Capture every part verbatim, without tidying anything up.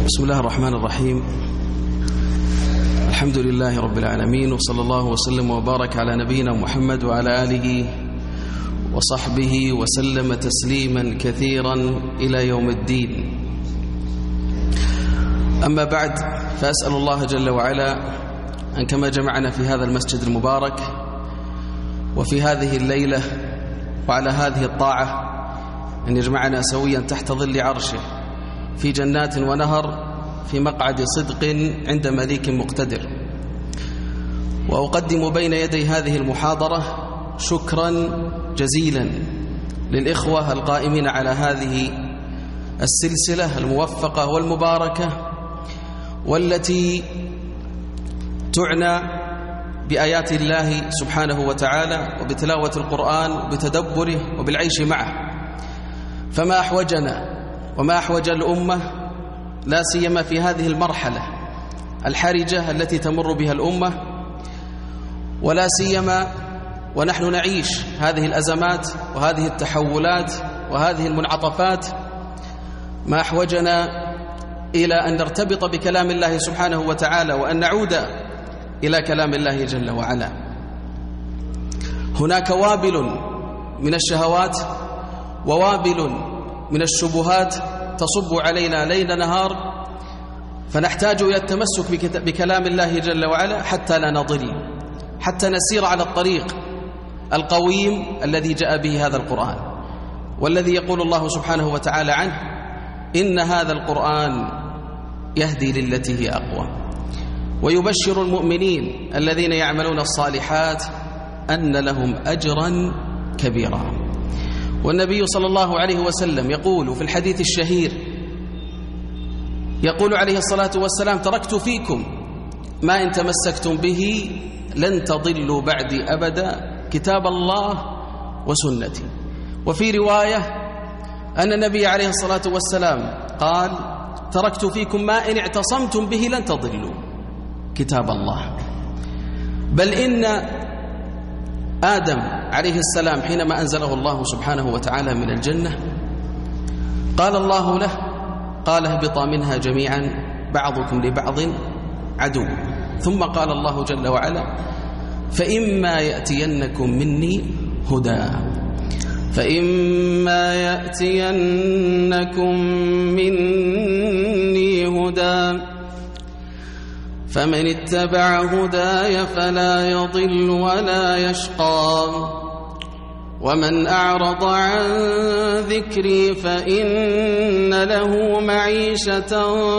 بسم الله الرحمن الرحيم. الحمد لله رب العالمين، وصلى الله وسلم وبارك على نبينا محمد وعلى آله وصحبه وسلم تسليما كثيرا إلى يوم الدين. أما بعد، فأسأل الله جل وعلا أن كما جمعنا في هذا المسجد المبارك وفي هذه الليلة وعلى هذه الطاعة أن يجمعنا سويا تحت ظل عرشه في جنات ونهر في مقعد صدق عند مليك مقتدر. وأقدم بين يدي هذه المحاضرة شكرا جزيلا للإخوة القائمين على هذه السلسلة الموفقة والمباركة، والتي تعنى بآيات الله سبحانه وتعالى وبتلاوة القرآن وبتدبره وبالعيش معه. فما أحوجنا وما أحوج الأمة، لا سيما في هذه المرحلة الحرجة التي تمر بها الأمة، ولا سيما ونحن نعيش هذه الأزمات وهذه التحولات وهذه المنعطفات، ما أحوجنا إلى أن نرتبط بكلام الله سبحانه وتعالى وأن نعود إلى كلام الله جل وعلا. هناك وابل من الشهوات ووابل من الشبهات تصب علينا ليل نهار، فنحتاج إلى التمسك بكلام الله جل وعلا حتى لا نضل، حتى نسير على الطريق القويم الذي جاء به هذا القرآن، والذي يقول الله سبحانه وتعالى عنه: إن هذا القرآن يهدي للتي هي أقوى. ويبشر المؤمنين الذين يعملون الصالحات أن لهم أجرا كبيرا. والنبي صلى الله عليه وسلم يقول في الحديث الشهير، يقول عليه الصلاة والسلام: تركت فيكم ما إن تمسكتم به لن تضلوا بعدي أبدا، كتاب الله وسنتي. وفي رواية أن النبي عليه الصلاة والسلام قال: تركت فيكم ما إن اعتصمتم به لن تضلوا، كتاب الله. بل إن آدم عليه السلام حينما أنزله الله سبحانه وتعالى من الجنة، قال الله له: قال اهبطا منها جميعا بعضكم لبعض عدو. ثم قال الله جل وعلا: فإما يأتينكم مني هدى فإما يأتينكم مني هدى فمن اتبع هداي فلا يضل ولا يشقى ومن أعرض عن ذكري فإن له معيشة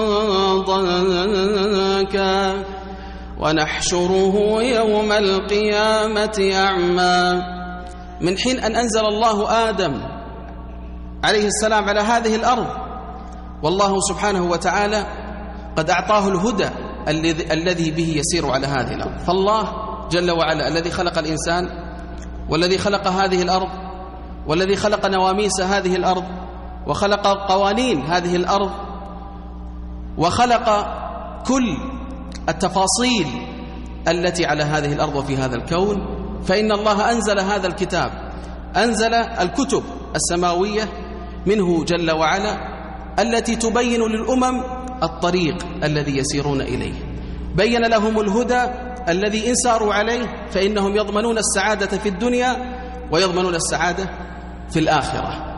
ضنكا ونحشره يوم القيامة أعمى. من حين أن أنزل الله آدم عليه السلام على هذه الأرض، والله سبحانه وتعالى قد أعطاه الهدى الذي به يسير على هذه الأرض. فالله جل وعلا الذي خلق الإنسان، والذي خلق هذه الأرض، والذي خلق نواميس هذه الأرض، وخلق قوانين هذه الأرض، وخلق كل التفاصيل التي على هذه الأرض وفي هذا الكون، فإن الله أنزل هذا الكتاب، أنزل الكتب السماوية منه جل وعلا التي تبين للأمم الطريق الذي يسيرون إليه. بين لهم الهدى الذي إن ساروا عليه فإنهم يضمنون السعادة في الدنيا ويضمنون السعادة في الآخرة.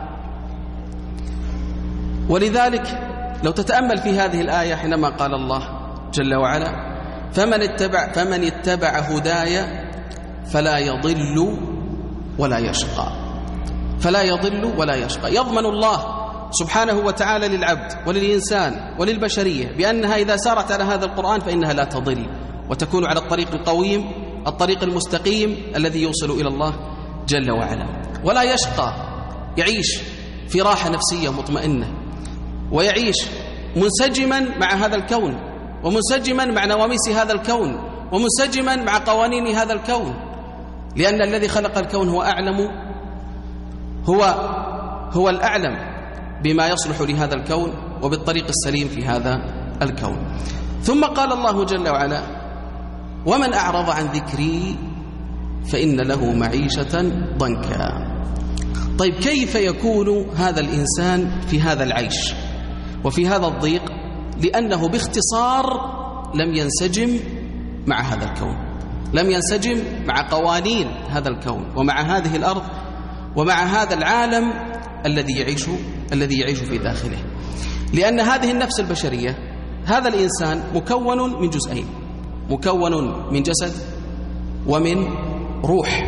ولذلك لو تتأمل في هذه الآية حينما قال الله جل وعلا: فمن اتبع, فمن اتبع هداي فلا يضل ولا يشقى، فلا يضل ولا يشقى. يضمن الله سبحانه وتعالى للعبد وللإنسان وللبشرية بأنها إذا سارت على هذا القرآن فإنها لا تضل، وتكون على الطريق القويم، الطريق المستقيم الذي يوصل إلى الله جل وعلا. ولا يشقى، يعيش في راحة نفسية مطمئنة، ويعيش منسجما مع هذا الكون، ومنسجما مع نواميس هذا الكون، ومنسجما مع قوانين هذا الكون، لأن الذي خلق الكون هو أعلم، هو هو الأعلم بما يصلح لهذا الكون وبالطريق السليم في هذا الكون. ثم قال الله جل وعلا: ومن أعرض عن ذكري فإن له معيشة ضنكا. طيب، كيف يكون هذا الإنسان في هذا العيش وفي هذا الضيق لأنه باختصار لم ينسجم مع هذا الكون، لم ينسجم مع قوانين هذا الكون ومع هذه الأرض ومع هذا العالم الذي يعيش الذي يعيش في داخله. لأن هذه النفس البشرية، هذا الإنسان مكون من جزئين، مكون من جسد ومن روح.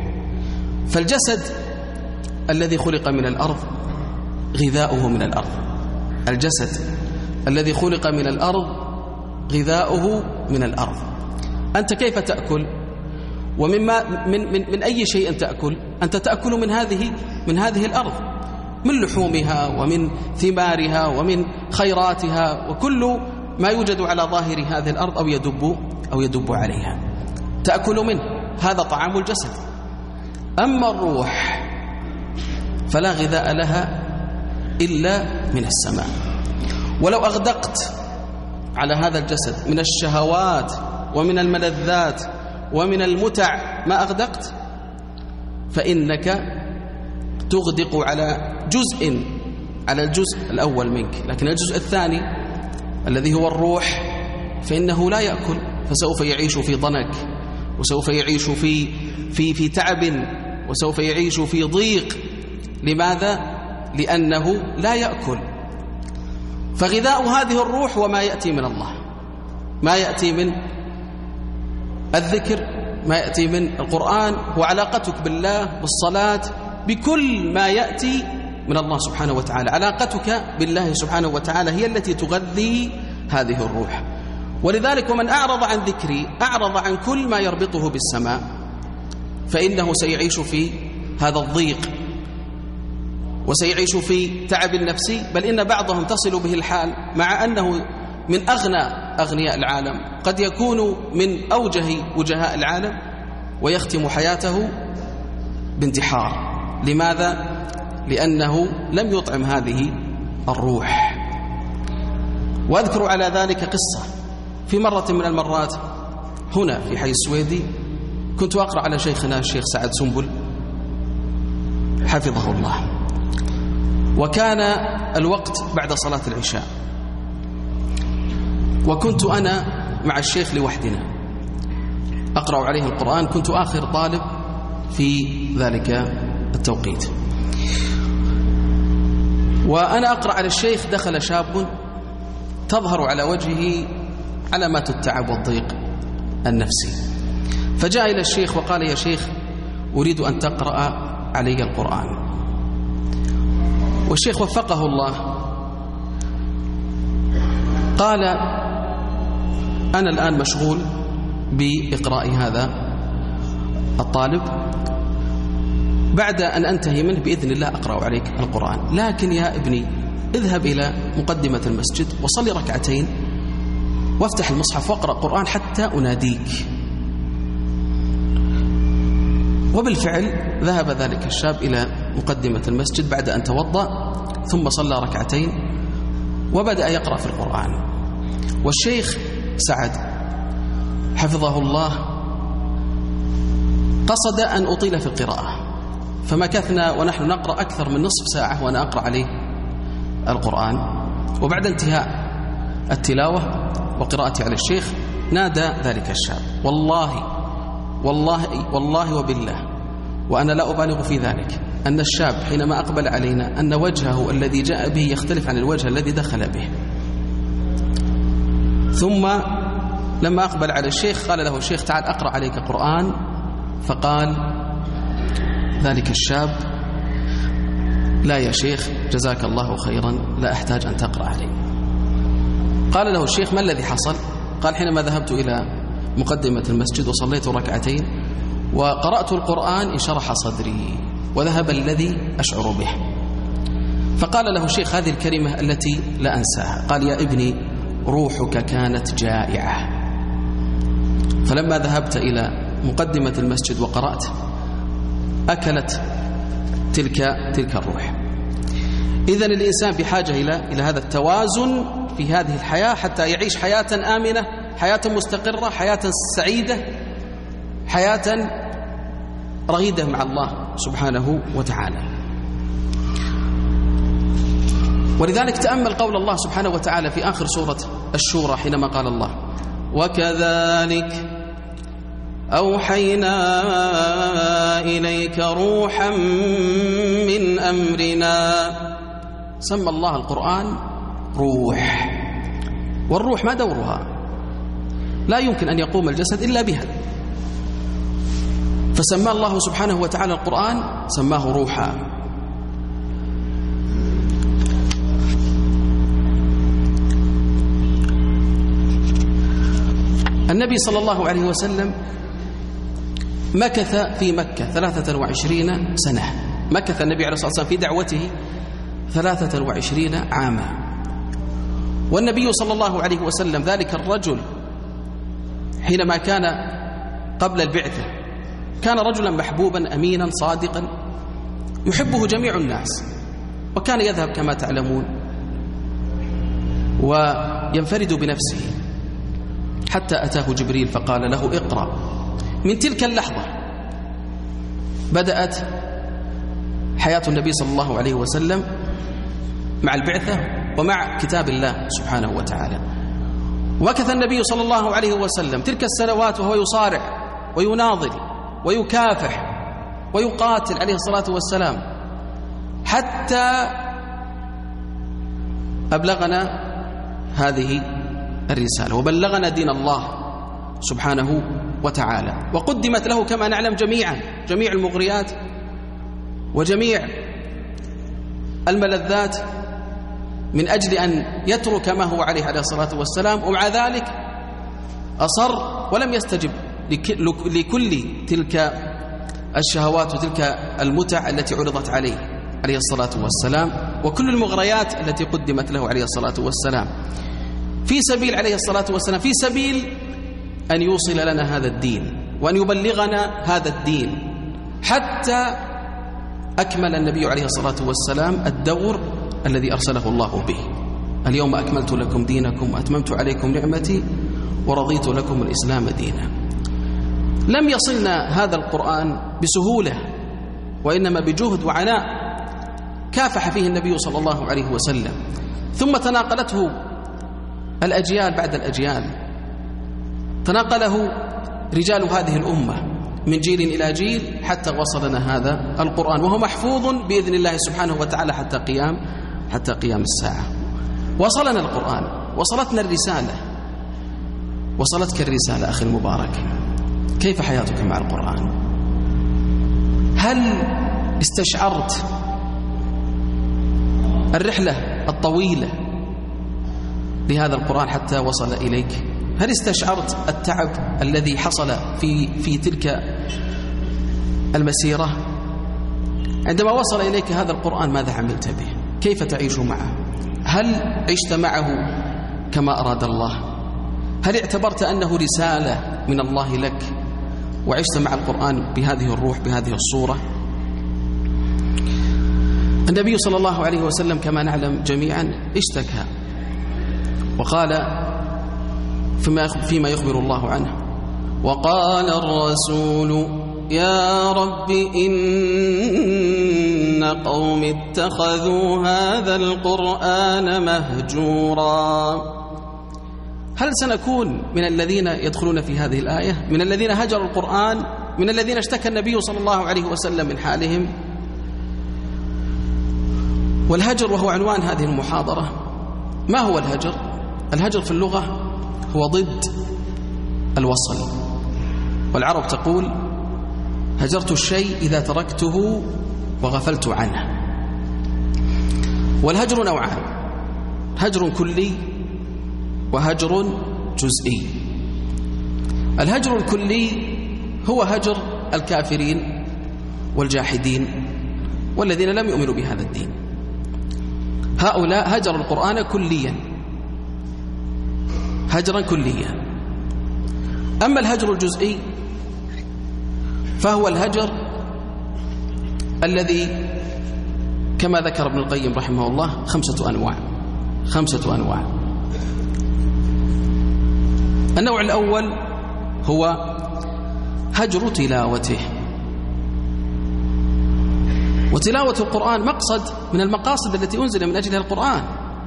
فالجسد الذي خلق من الأرض غذاؤه من الأرض، الجسد الذي خلق من الأرض غذاؤه من الأرض. أنت كيف تأكل؟ ومما من من من أي شيء تأكل؟ أنت تأكل من هذه من هذه الأرض، من لحومها ومن ثمارها ومن خيراتها وكل ما يوجد على ظاهر هذه الأرض أو يدب أو يدب عليها تأكل منه، هذا طعام الجسد. أما الروح فلا غذاء لها إلا من السماء. ولو أغدقت على هذا الجسد من الشهوات ومن الملذات ومن المتع ما أغدقت، فإنك تغدق على جزء على الجزء الأول منك، لكن الجزء الثاني الذي هو الروح فإنه لا يأكل، فسوف يعيش في ضنك، وسوف يعيش في في في تعب، وسوف يعيش في ضيق. لماذا؟ لأنه لا يأكل. فغذاء هذه الروح وما يأتي من الله، ما يأتي من الذكر، ما يأتي من القرآن، وعلاقتك بالله بالصلاة، بكل ما يأتي من الله سبحانه وتعالى. علاقتك بالله سبحانه وتعالى هي التي تغذي هذه الروح. ولذلك ومن أعرض عن ذكري أعرض عن كل ما يربطه بالسماء، فإنه سيعيش في هذا الضيق وسيعيش في تعب نفسي، بل إن بعضهم تصل به الحال مع أنه من أغنى أغنياء العالم، قد يكون من أوجه وجهاء العالم، ويختم حياته بانتحار. لماذا؟ لأنه لم يطعم هذه الروح. وأذكر على ذلك قصة. في مرة من المرات هنا في حي السويدي كنت أقرأ على شيخنا الشيخ سعد سنبل حفظه الله، وكان الوقت بعد صلاة العشاء، وكنت أنا مع الشيخ لوحدنا أقرأ عليه القرآن، كنت آخر طالب في ذلك التوقيت. وأنا أقرأ على الشيخ دخل شاب تظهر على وجهه علامات التعب والضيق النفسي، فجاء إلى الشيخ وقال: يا شيخ أريد أن تقرأ علي القرآن. والشيخ وفقه الله قال: أنا الآن مشغول بإقراء هذا الطالب، بعد أن أنتهي منه بإذن الله أقرأ عليك القرآن، لكن يا ابني اذهب إلى مقدمة المسجد وصلي ركعتين وافتح المصحف واقرأ قرآن حتى أناديك. وبالفعل ذهب ذلك الشاب إلى مقدمة المسجد بعد أن توضأ، ثم صلى ركعتين وبدأ يقرأ في القرآن. والشيخ سعد حفظه الله قصد أن أطيل في القراءة، فمكثنا ونحن نقرأ أكثر من نصف ساعة وأنا أقرأ عليه القرآن. وبعد انتهاء التلاوة وقراءتي على الشيخ نادى ذلك الشاب: والله والله والله وبالله، وأنا لا أبالغ في ذلك، أن الشاب حينما أقبل علينا أن وجهه الذي جاء به يختلف عن الوجه الذي دخل به. ثم لما أقبل على الشيخ قال له الشيخ: تعال أقرأ عليك قرآن. فقال ذلك الشاب: لا يا شيخ جزاك الله خيرا، لا أحتاج أن تقرأ علي. قال له الشيخ: ما الذي حصل؟ قال: حينما ذهبت إلى مقدمة المسجد وصليت ركعتين وقرأت القرآن انشرح صدري وذهب الذي أشعر به. فقال له الشيخ هذه الكلمة التي لا أنساها، قال: يا ابني روحك كانت جائعة. فلما ذهبت إلى مقدمة المسجد وقرأت أكلت تلك تلك الروح. إذن الإنسان بحاجة إلى إلى هذا التوازن في هذه الحياة حتى يعيش حياة آمنة، حياة مستقرة، حياة سعيدة، حياة رغيدة مع الله سبحانه وتعالى. ولذلك تأمل قول الله سبحانه وتعالى في آخر سورة الشورى حينما قال الله: وكذلك أوحينا إليك روحا من أمرنا. سمى الله القرآن روح، والروح ما دورها؟ لا يمكن أن يقوم الجسد إلا بها، فسمى الله سبحانه وتعالى القرآن سماه روحا. النبي صلى الله عليه وسلم مكث في مكة ثلاثة وعشرين سنة، مكث النبي عليه الصلاة والسلام في دعوته ثلاثة وعشرين عاما. والنبي صلى الله عليه وسلم ذلك الرجل حينما كان قبل البعثة كان رجلا محبوبا أمينا صادقا يحبه جميع الناس، وكان يذهب كما تعلمون وينفرد بنفسه، حتى أتاه جبريل فقال له: اقرأ. من تلك اللحظة بدأت حياة النبي صلى الله عليه وسلم مع البعثة ومع كتاب الله سبحانه وتعالى. ومكث النبي صلى الله عليه وسلم تلك السنوات وهو يصارع ويناضل ويكافح ويقاتل عليه الصلاة والسلام حتى أبلغنا هذه الرسالة وبلغنا دين الله سبحانه وتعالى. وقدمت له كما نعلم جميعا جميع المغريات وجميع الملذات من أجل أن يترك ما هو عليه عليه الصلاة والسلام، ومع ذلك أصر ولم يستجب لكل تلك الشهوات وتلك المتع التي عرضت عليه عليه الصلاة والسلام وكل المغريات التي قدمت له عليه الصلاة والسلام، في سبيل عليه الصلاة والسلام في سبيل أن يوصل لنا هذا الدين وأن يبلغنا هذا الدين، حتى أكمل النبي عليه الصلاة والسلام الدور الذي أرسله الله به: اليوم أكملت لكم دينكم وأتممت عليكم نعمتي ورضيت لكم الإسلام دينا. لم يصلنا هذا القرآن بسهولة، وإنما بجهد وعناء كافح فيه النبي صلى الله عليه وسلم، ثم تناقلته الأجيال بعد الأجيال، تناقله رجال هذه الأمة من جيل إلى جيل حتى وصلنا هذا القرآن، وهو محفوظ بإذن الله سبحانه وتعالى حتى قيام حتى قيام الساعة. وصلنا القرآن، وصلتنا الرسالة، وصلتك الرسالة أخي المبارك. كيف حياتك مع القرآن؟ هل استشعرت الرحلة الطويلة لهذا القرآن حتى وصل إليك؟ هل استشعرت التعب الذي حصل في في تلك المسيرة؟ عندما وصل إليك هذا القرآن ماذا عملت به؟ كيف تعيش معه؟ هل عشت معه كما أراد الله؟ هل اعتبرت أنه رسالة من الله لك وعشت مع القرآن بهذه الروح بهذه الصورة؟ النبي صلى الله عليه وسلم كما نعلم جميعا اشتكى وقال فيما يخبر الله عنه: وقال الرسول يا رب إن قوم اتخذوا هذا القرآن مهجورا. هل سنكون من الذين يدخلون في هذه الآية، من الذين هجروا القرآن، من الذين اشتكى النبي صلى الله عليه وسلم من حالهم؟ والهجر وهو عنوان هذه المحاضرة. ما هو الهجر؟ الهجر في اللغة هو ضد الوصل، والعرب تقول: هجرت الشيء إذا تركته وغفلت عنه. والهجر نوعان: هجر كلي وهجر جزئي. الهجر الكلي هو هجر الكافرين والجاحدين والذين لم يؤمنوا بهذا الدين، هؤلاء هجروا القرآن كليا هجرا كليا. أما الهجر الجزئي فهو الهجر الذي كما ذكر ابن القيم رحمه الله خمسة أنواع خمسة أنواع النوع الأول هو هجر تلاوته، وتلاوة القرآن مقصد من المقاصد التي أنزل من أجلها القرآن،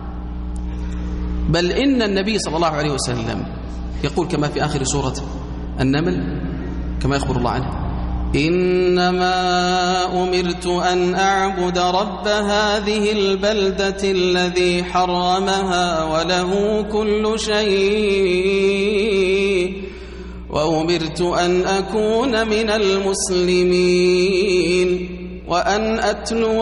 بل إن النبي صلى الله عليه وسلم يقول كما في آخر سورة النمل كما يخبر الله عنه: إنما أمرت أن أعبد رب هذه البلدة الذي حرمها وله كل شيء وأمرت أن أكون من المسلمين وأن أتلو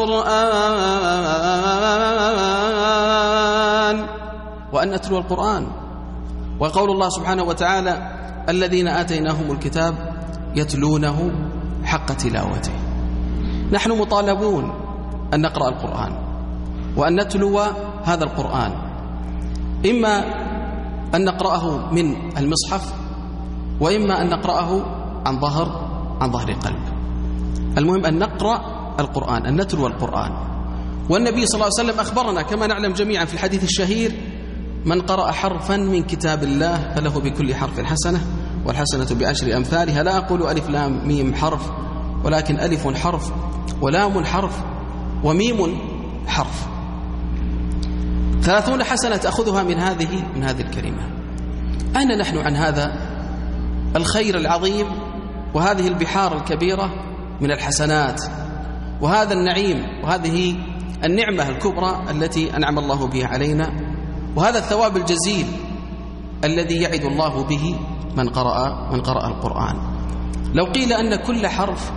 القرآن وأن أتلو القرآن. وقول الله سبحانه وتعالى: الذين آتيناهم الكتاب يتلونه حق تلاوته. نحن مطالبون أن نقرأ القرآن وأن نتلو هذا القرآن، إما أن نقرأه من المصحف وإما أن نقرأه عن ظهر عن ظهر قلب. المهم أن نقرأ القرآن، أن نتلو القرآن. والنبي صلى الله عليه وسلم أخبرنا كما نعلم جميعا في الحديث الشهير: من قرأ حرفا من كتاب الله فله بكل حرف حسنة والحسنة بعشر أمثالها. لا أقول ألف لام ميم حرف، ولكن ألف حرف ولام حرف وميم حرف، ثلاثون حسنة تأخذها من هذه من هذه الكلمة. أين نحن عن هذا الخير العظيم وهذه البحار الكبيرة من الحسنات وهذا النعيم وهذه النعمة الكبرى التي أنعم الله بها علينا، وهذا الثواب الجزيل الذي يعد الله به من قرأ من قرأ القرآن؟ لو قيل أن كل حرف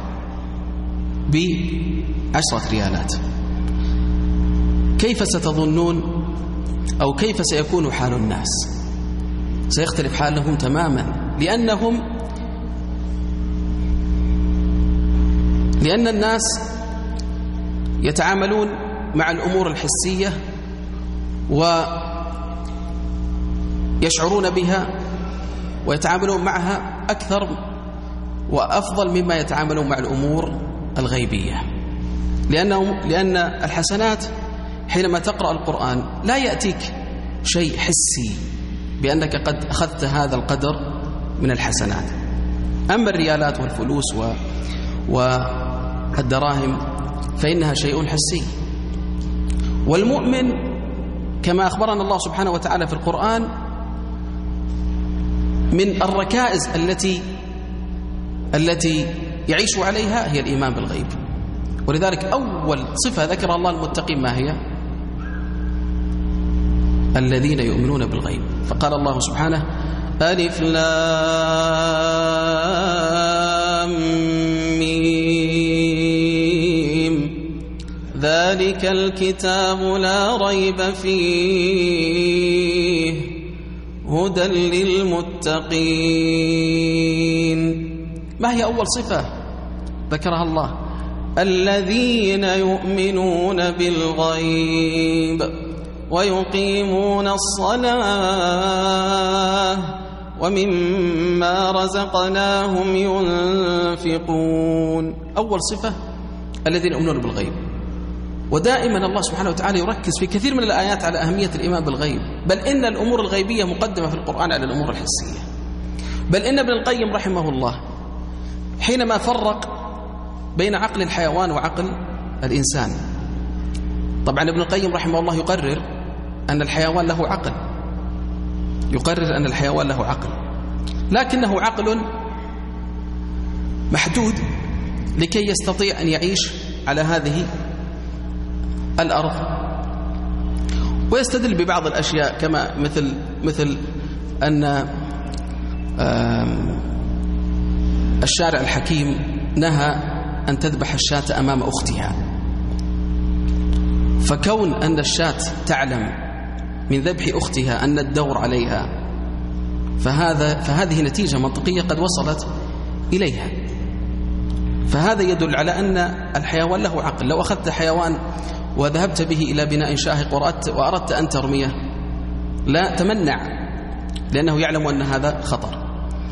بعشرة ريالات، كيف ستظنون أو كيف سيكون حال الناس؟ سيختلف حالهم تماما، لأنهم لأن الناس يتعاملون مع الأمور الحسية ويشعرون بها ويتعاملون معها أكثر وأفضل مما يتعاملون مع الأمور الغيبية، لأنهم لأن الحسنات حينما تقرأ القرآن لا يأتيك شيء حسي بأنك قد أخذت هذا القدر من الحسنات. أما الريالات والفلوس و... والدراهم فإنها شيء حسي. والمؤمن كما أخبرنا الله سبحانه وتعالى في القرآن من الركائز التي التي يعيش عليها هي الإيمان بالغيب. ولذلك أول صفة ذكر الله المتقين ما هي؟ الذين يؤمنون بالغيب. فقال الله سبحانه: ألف لام ميم ذلك الكتاب لا ريب فيه هدى للمتقين. ما هي أول صفة ذكرها الله؟ الذين يؤمنون بالغيب ويقيمون الصلاة ومما رزقناهم ينفقون. أول صفة الذين يؤمنون بالغيب. ودائما الله سبحانه وتعالى يركز في كثير من الآيات على أهمية الإيمان بالغيب، بل إن الأمور الغيبية مقدمة في القرآن على الأمور الحسية. بل إن ابن القيم رحمه الله حينما فرق بين عقل الحيوان وعقل الإنسان، طبعا ابن القيم رحمه الله يقرر أن الحيوان له عقل، يقرر أن الحيوان له عقل، لكنه عقل محدود لكي يستطيع أن يعيش على هذه الأرض. ويستدل ببعض الأشياء كما مثل مثل أن الشارع الحكيم نهى أن تذبح الشاة أمام أختها، فكون أن الشاة تعلم من ذبح أختها أن الدور عليها، فهذا فهذه نتيجة منطقية قد وصلت إليها. فهذا يدل على أن الحيوان له عقل. لو أخذت حيوان وذهبت به إلى بناء شاهق وأردت, وأردت أن ترميه لا تمنع، لأنه يعلم أن هذا خطر.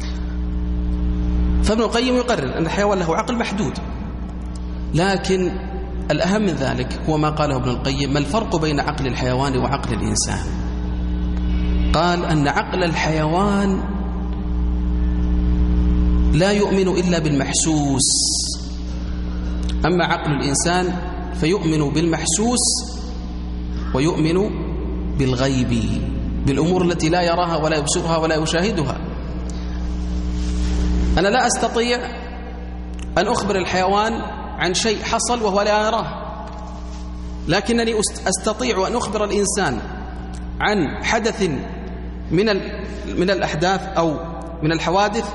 فابن القيم يقرر أن الحيوان له عقل محدود، لكن الأهم من ذلك هو ما قاله ابن القيم: ما الفرق بين عقل الحيوان وعقل الإنسان؟ قال أن عقل الحيوان لا يؤمن إلا بالمحسوس، أما عقل الإنسان فيؤمن بالمحسوس ويؤمن بالغيب، بالأمور التي لا يراها ولا يبصرها ولا يشاهدها. أنا لا أستطيع أن أخبر الحيوان عن شيء حصل وهو لا يراه، لكنني أستطيع أن أخبر الإنسان عن حدث من من الأحداث أو من الحوادث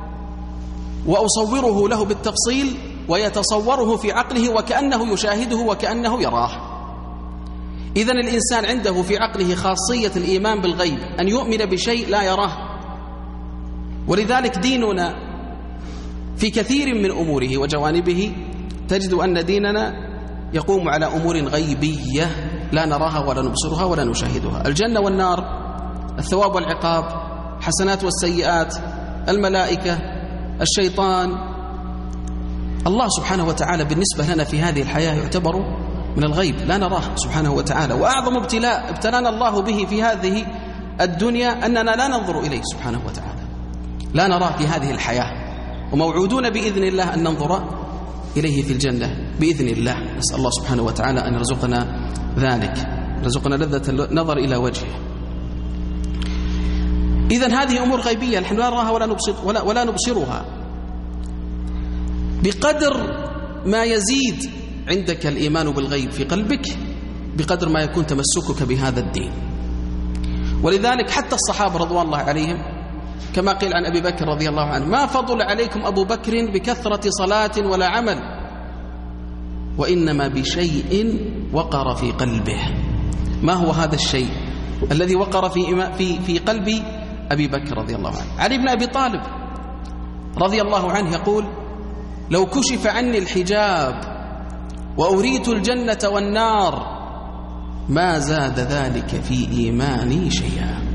وأصوره له بالتفصيل ويتصوره في عقله وكأنه يشاهده وكأنه يراه. إذن الإنسان عنده في عقله خاصية الإيمان بالغيب، أن يؤمن بشيء لا يراه. ولذلك ديننا في كثير من أموره وجوانبه تجد أن ديننا يقوم على أمور غيبية لا نراها ولا نبصرها ولا نشاهدها. الجنة والنار، الثواب والعقاب، حسنات والسيئات، الملائكة، الشيطان. الله سبحانه وتعالى بالنسبة لنا في هذه الحياة يعتبر من الغيب لا نراه سبحانه وتعالى. وأعظم ابتلاء ابتلانا الله به في هذه الدنيا أننا لا ننظر إليه سبحانه وتعالى، لا نراه في هذه الحياة، وموعودون بإذن الله أن ننظر إليه في الجنة بإذن الله. نسأل الله سبحانه وتعالى أن يرزقنا ذلك، يرزقنا لذة النظر إلى وجهه. إذن هذه أمور غيبية نحن لا نراها ولا نبصر ولا, ولا نبصرها. بقدر ما يزيد عندك الإيمان بالغيب في قلبك بقدر ما يكون تمسكك بهذا الدين. ولذلك حتى الصحابة رضوان الله عليهم كما قيل عن أبي بكر رضي الله عنه: ما فضل عليكم أبو بكر بكثرة صلاة ولا عمل، وإنما بشيء وقر في قلبه. ما هو هذا الشيء الذي وقر في في في قلب أبي بكر رضي الله عنه؟ علي بن أبي طالب رضي الله عنه يقول: لو كشف عني الحجاب وأريت الجنة والنار ما زاد ذلك في إيماني شيئا.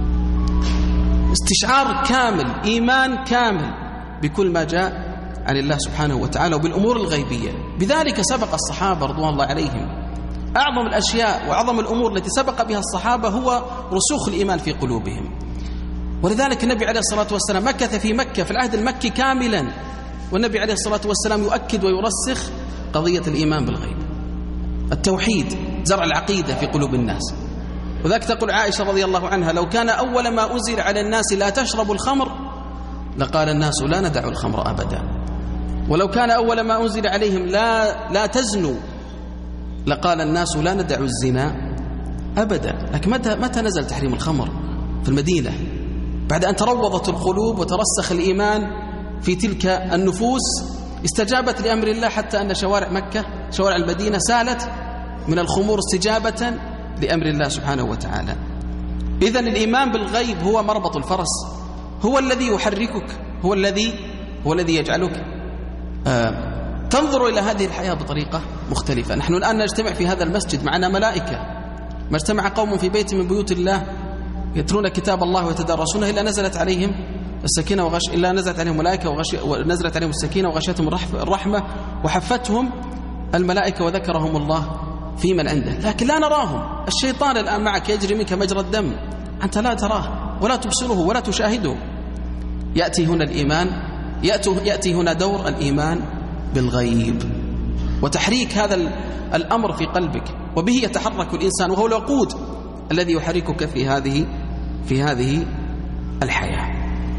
استشعار كامل، إيمان كامل بكل ما جاء عن الله سبحانه وتعالى وبالأمور الغيبية. بذلك سبق الصحابة رضوان الله عليهم. أعظم الأشياء وأعظم الأمور التي سبق بها الصحابة هو رسوخ الإيمان في قلوبهم. ولذلك النبي عليه الصلاة والسلام مكث في مكة في العهد المكي كاملا، والنبي عليه الصلاة والسلام يؤكد ويرسخ قضية الإيمان بالغيب، التوحيد، زرع العقيدة في قلوب الناس. وذلك تقول عائشة رضي الله عنها: لو كان أول ما أنزل على الناس لا تشربوا الخمر لقال الناس لا ندع الخمر أبدا، ولو كان أول ما أنزل عليهم لا, لا تزنوا لقال الناس لا ندع الزنا أبدا. لكن متى, متى نزل تحريم الخمر؟ في المدينة، بعد أن تروضت القلوب وترسخ الإيمان في تلك النفوس، استجابت لأمر الله حتى أن شوارع مكة شوارع المدينة سالت من الخمور استجابة لأمر الله سبحانه وتعالى. إذن الإيمان بالغيب هو مربط الفرس، هو الذي يحركك، هو الذي هو الذي يجعلك آه تنظر إلى هذه الحياة بطريقة مختلفة. نحن الآن نجتمع في هذا المسجد معنا ملائكة، ما اجتمع قوم في بيت من بيوت الله يتلون كتاب الله ويتدارسونه إلا نزلت عليهم السكينة وغش إلا نزلت عليهم ملائكة وغش ونزلت عليهم السكينة وغشتهم الرحمة وحفتهم الملائكة وذكرهم الله في من عنده، لكن لا نراهم. الشيطان الآن معك يجري منك مجرى الدم، أنت لا تراه ولا تبصره ولا تشاهده. يأتي هنا الإيمان، يأتي هنا دور الإيمان بالغيب وتحريك هذا الأمر في قلبك، وبه يتحرك الإنسان، وهو الوقود الذي يحركك في هذه في هذه الحياة.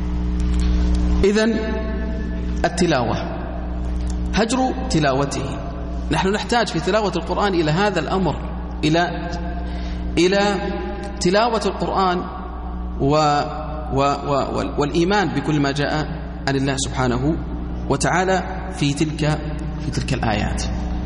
إذن التلاوة، هجر تلاوته. نحن نحتاج في تلاوة القرآن إلى هذا الأمر، إلى إلى تلاوة القرآن و و و والإيمان بكل ما جاء عن الله سبحانه وتعالى في تلك في تلك الآيات.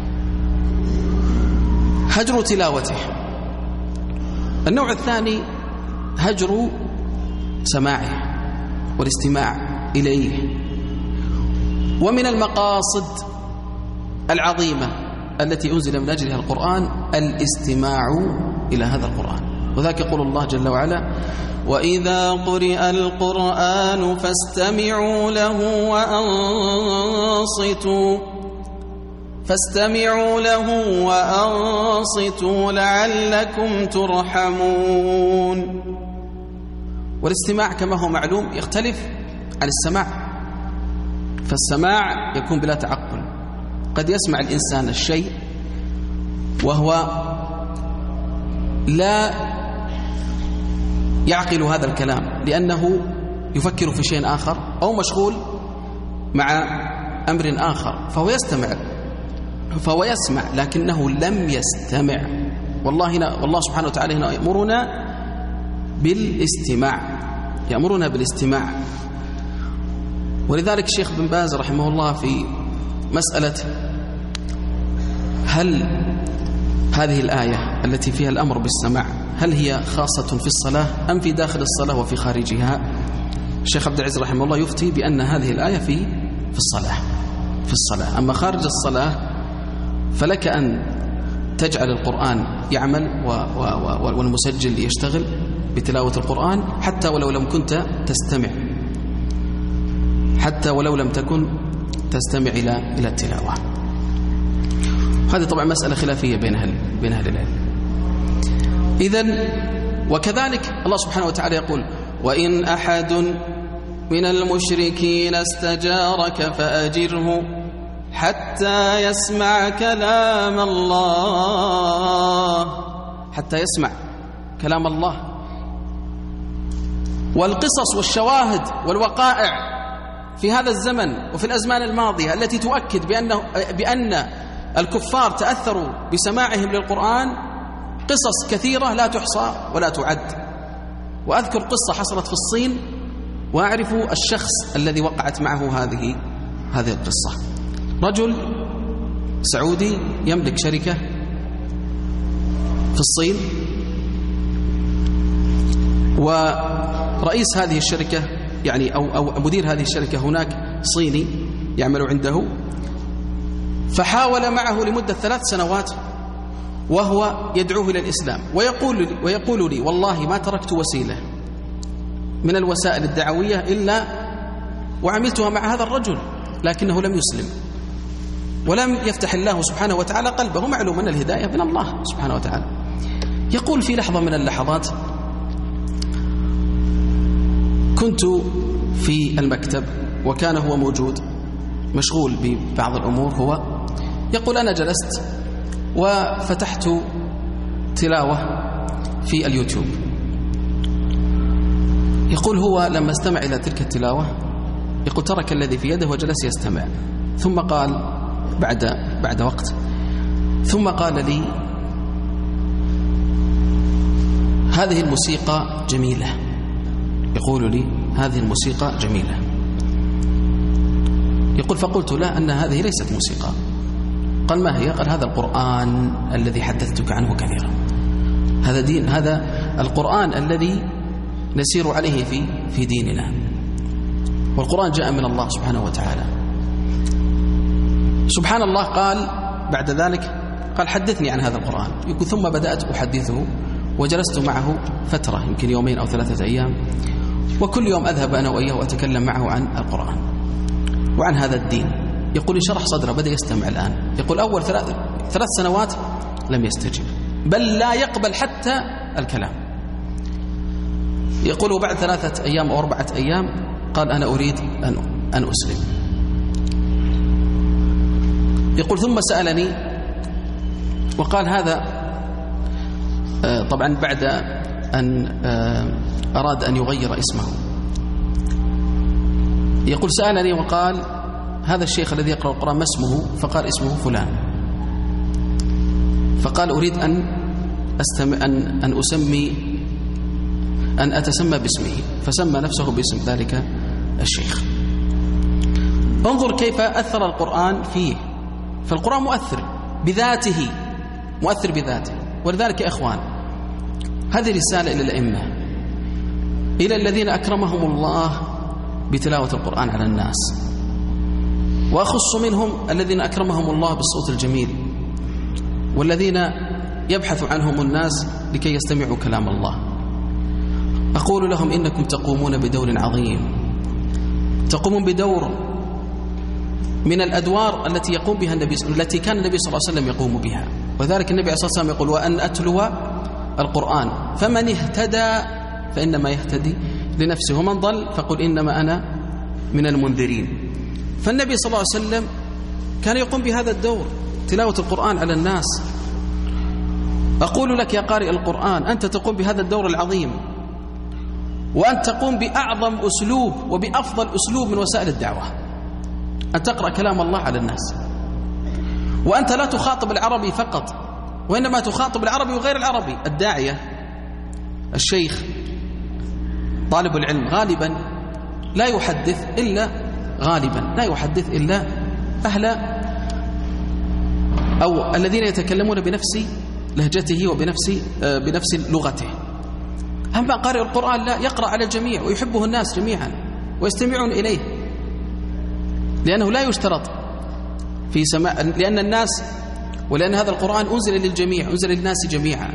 هجر تلاوته. النوع الثاني هجر سماعه والاستماع إليه. ومن المقاصد العظيمة التي أنزل من أجلها القرآن الاستماع إلى هذا القرآن. وذلك يقول الله جل وعلا: وإذا قرئ القرآن فاستمعوا له وأنصتوا فاستمعوا له وأنصتوا لعلكم ترحمون. والاستماع كما هو معلوم يختلف عن السماع، فالسماع يكون بلا تعقل، قد يسمع الإنسان الشيء وهو لا يعقل هذا الكلام لأنه يفكر في شيء آخر أو مشغول مع أمر آخر، فهو يستمع فهو يسمع لكنه لم يستمع. والله هنا والله سبحانه وتعالى هنا يأمرنا بالاستماع يأمرنا بالاستماع. ولذلك الشيخ بن باز رحمه الله في مسألة هل هذه الآية التي فيها الأمر بالسماع هل هي خاصة في الصلاة أم في داخل الصلاة وفي خارجها، الشيخ عبد العزيز رحمه الله يفتي بأن هذه الآية في في الصلاة في الصلاة أما خارج الصلاة فلك أن تجعل القرآن يعمل و و والمسجل يشتغل بتلاوة القرآن حتى ولو لم كنت تستمع حتى ولو لم تكن تستمع إلى إلى التلاوة. هذه طبعا مسألة خلافية بين أهل بين أهل العلم. إذن وكذلك الله سبحانه وتعالى يقول وإن أحد من المشركين استجارك فأجره حتى يسمع كلام الله حتى يسمع كلام الله. والقصص والشواهد والوقائع في هذا الزمن وفي الأزمان الماضية التي تؤكد بأنه بأن الكفار تأثروا بسماعهم للقرآن قصص كثيرة لا تحصى ولا تعد. وأذكر قصة حصلت في الصين وأعرف الشخص الذي وقعت معه هذه هذه القصة. رجل سعودي يملك شركة في الصين، ورئيس هذه الشركة يعني أو, أو مدير هذه الشركة هناك صيني يعمل عنده، فحاول معه لمدة ثلاث سنوات وهو يدعوه إلى الإسلام ويقول لي, ويقول لي والله ما تركت وسيلة من الوسائل الدعوية إلا وعملتها مع هذا الرجل لكنه لم يسلم ولم يفتح الله سبحانه وتعالى قلبه. معلوم أن الهداية من الله سبحانه وتعالى. يقول في لحظة من اللحظات كنت في المكتب وكان هو موجود مشغول ببعض الأمور. هو يقول أنا جلست وفتحت تلاوة في اليوتيوب. يقول هو لما استمع إلى تلك التلاوة يقول ترك الذي في يده وجلس يستمع، ثم قال بعد بعد وقت ثم قال لي هذه الموسيقى جميلة. يقول لي هذه الموسيقى جميلة. يقول فقلت لا أن هذه ليست موسيقى. قال ما هي؟ قال هذا القرآن الذي حدثتك عنه كثيرا. هذا دين، هذا القرآن الذي نسير عليه في في ديننا. والقرآن جاء من الله سبحانه وتعالى. سبحان الله. قال بعد ذلك قال حدثني عن هذا القرآن. يقول ثم بدأت أحدثه وجلست معه فترة يمكن يومين أو ثلاثة أيام، وكل يوم أذهب أنا وإياه وأتكلم معه عن القرآن وعن هذا الدين. يقول انشرح صدره بدأ يستمع الآن. يقول أول ثلاث, ثلاث سنوات لم يستجب بل لا يقبل حتى الكلام. يقول بعد ثلاثة أيام أو أربعة أيام قال أنا أريد أن, أن أسلم. يقول ثم سألني وقال هذا طبعا بعد أن أراد أن يغير اسمه. يقول سألني وقال هذا الشيخ الذي يقرأ القرآن ما اسمه؟ فقال اسمه فلان. فقال أريد أن أستم... أن أن أسمي أن أتسمى باسمه، فسمى نفسه باسم ذلك الشيخ. انظر كيف أثر القرآن فيه. فالقرآن مؤثر بذاته، مؤثر بذاته. ولذلك يا إخوان هذه رسالة إلى الأئمة، إلى الذين أكرمهم الله بتلاوة القرآن على الناس، وأخص منهم الذين أكرمهم الله بالصوت الجميل، والذين يبحث عنهم الناس لكي يستمعوا كلام الله. أقول لهم إنكم تقومون بدور عظيم، تقومون بدور من الأدوار التي يقوم بها النبي التي كان النبي صلى الله عليه وسلم يقوم بها. وذلك النبي صلى الله عليه وسلم يقول وأن أتلو القرآن فمن اهتدى فإنما يهتدي لنفسه ومن ضل فقل إنما أنا من المنذرين. فالنبي صلى الله عليه وسلم كان يقوم بهذا الدور، تلاوة القرآن على الناس. أقول لك يا قارئ القرآن، أنت تقوم بهذا الدور العظيم، وأن تقوم بأعظم أسلوب وبأفضل أسلوب من وسائل الدعوة، أن تقرأ كلام الله على الناس. وأنت لا تخاطب العربي فقط، وإنما تخاطب العربي وغير العربي. الداعية، الشيخ، طالب العلم غالبا لا يحدث إلا غالبا لا يحدث إلا أهل أو الذين يتكلمون بنفس لهجته وبنفس بنفس لغته. أما قارئ القرآن لا، يقرأ على الجميع ويحبه الناس جميعا ويستمعون إليه، لأنه لا يشترط في سماع، لأن الناس ولأن هذا القرآن أنزل للجميع، أنزل للناس جميعا.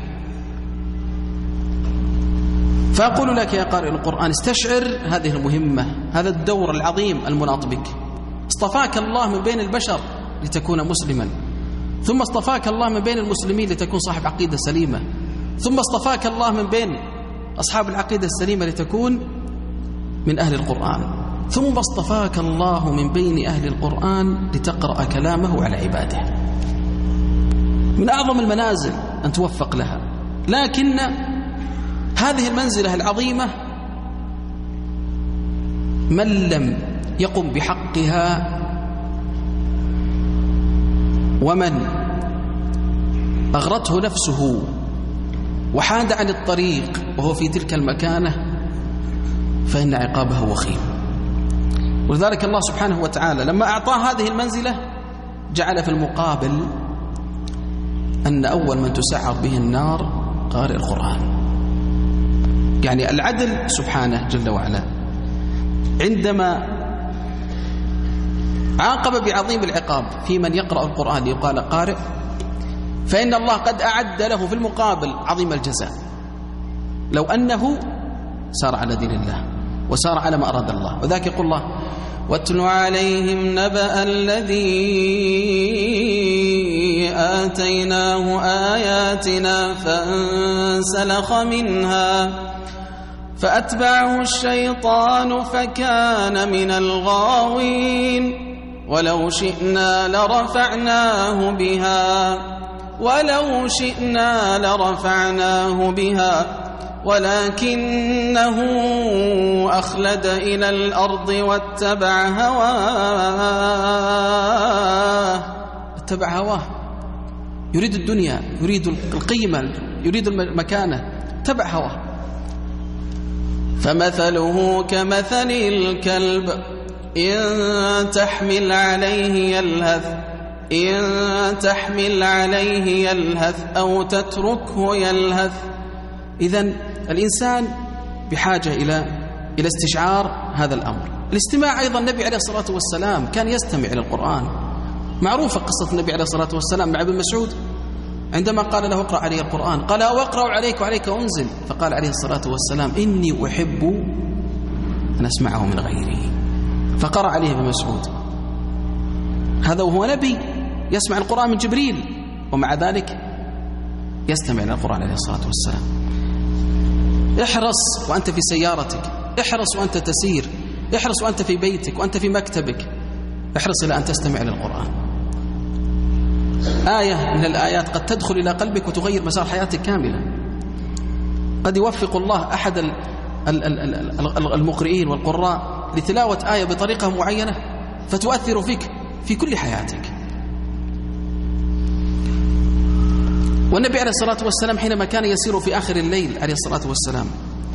فأقول لك يا قارئ القرآن، استشعر هذه المهمة، هذا الدور العظيم المناط بك. اصطفاك الله من بين البشر لتكون مسلما، ثم اصطفاك الله من بين المسلمين لتكون صاحب عقيدة سليمة، ثم اصطفاك الله من بين أصحاب العقيدة السليمة لتكون من أهل القرآن، ثم اصطفاك الله من بين أهل القرآن لتقرأ كلامه على عباده. من أعظم المنازل أن توفق لها، لكن هذه المنزلة العظيمة من لم يقم بحقها ومن أغرته نفسه وحاد عن الطريق وهو في تلك المكانة فإن عقابه وخيم. ولذلك الله سبحانه وتعالى لما أعطاه هذه المنزلة جعل في المقابل أن أول من تسعر به النار قارئ القرآن. يعني العدل سبحانه جل وعلا عندما عاقب بعظيم العقاب في من يقرأ القرآن ليقال قارئ، فإن الله قد أعد له في المقابل عظيم الجزاء لو أنه سار على دين الله وسار على ما أراد الله. وذاك يقول الله: واتل عليهم نبأ الذي آتيناه آياتنا فانسلخ منها فأتبعه الشيطان فكان من الغاوين ولو شئنا لرفعناه بها ولو شئنا لرفعناه بها ولكنه أخلد إلى الأرض واتبع هواه اتبع هواه يريد الدنيا، يريد القيمة، يريد المكانة، اتبع هواه. فمثله كمثل الكلب إن تحمل عليه يلهث إن تحمل عليه يلهث أو تتركه يلهث. إذن الإنسان بحاجة إلى إلى استشعار هذا الأمر. الاستماع أيضا، النبي عليه الصلاة والسلام كان يستمع إلى القرآن. معروفة قصة النبي عليه الصلاة والسلام مع ابن مسعود عندما قال له: اقرأ علي القرآن، قال: وأقرأ عليك وعليك أنزل. فقال عليه الصلاة والسلام: إني أحب أن أسمعه من غيري. فقرأ عليه ابن مسعود، هذا وهو نبي يسمع القرآن من جبريل، ومع ذلك يستمع إلى القرآن عليه الصلاة والسلام. احرص وأنت في سيارتك، احرص وأنت تسير، احرص وأنت في بيتك وأنت في مكتبك، احرص إلى أن تستمع إلى القرآن. آية من الآيات قد تدخل إلى قلبك وتغير مسار حياتك كاملا. قد يوفق الله أحد المقرئين والقراء لتلاوة آية بطريقة معينة فتؤثر فيك في كل حياتك. والنبي عليه الصلاة والسلام حينما كان يسير في آخر الليل عليه الصلاة والسلام